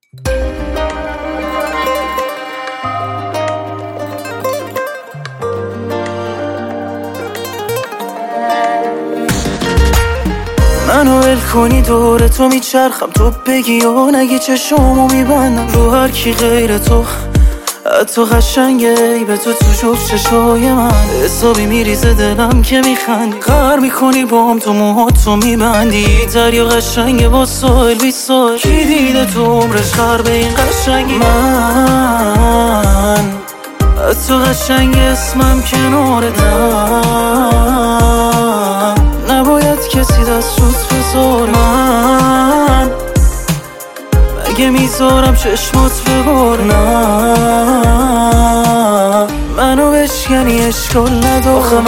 منو ول کنی دور تو میچرخم، تو بگی و نگی چشمو میبندم رو هر کی غیر تو. حتی قشنگه به تو جفت چشای من، حسابی میریزه دلم که میخندی. غر میکنی بام تو موهاتو میبندی، دریا قشنگه با سایل بی سایل. کی دیده تو عمرش غر به این قشنگی؟ من حتی قشنگ اسمم کنارتم، نباید کسی دست روت بذاره. من مگه میذارم چشمات بباره؟ نه منو بشکنی اشکال نداره. آخه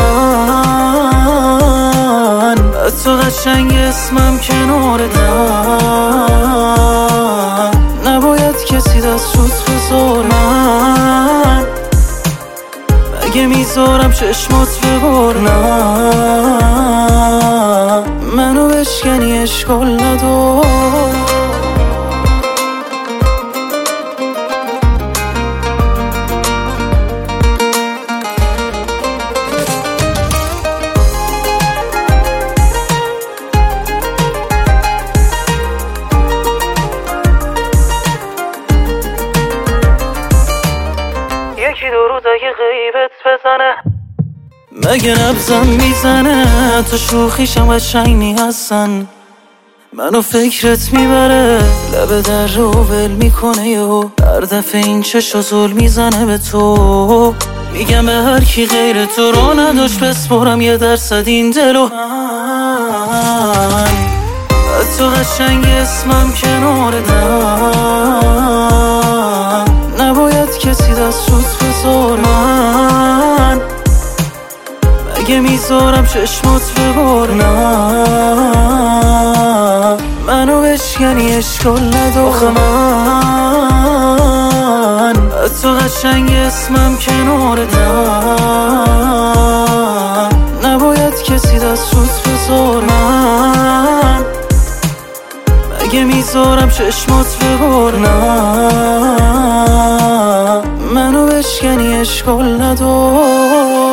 من حتی قشنگ اسمم کنارتم، نباید کسی دست روت بذاره. من مگه میذارم چشمات بباره؟ نه منو بشکنی اشکال نداره. یکی دو روز اگه غیبت بزنه، مگه نبزم میزنه؟ تو شوخیشم قشنگ هستن، منو فکرت میبره. لب در رو ول میکنه یهو، هر دفعه این چشو زل میزنه به تو. میگم به هر کی غیر تو رو نداشت بسپرم 1% این دلو. من حتی قشنگ اسمم کنارتم، نباید کسی دست روت بذاره. من مگه میذارم چشمات بباره؟ نه منو بشکنی اشکال نداره. آخه من حتی قشنگ اسمم کنارتم، نباید کسی دست روت بذاره. من مگه میذارم چشمات بباره؟ نه منو بشکنی اشکال نداره.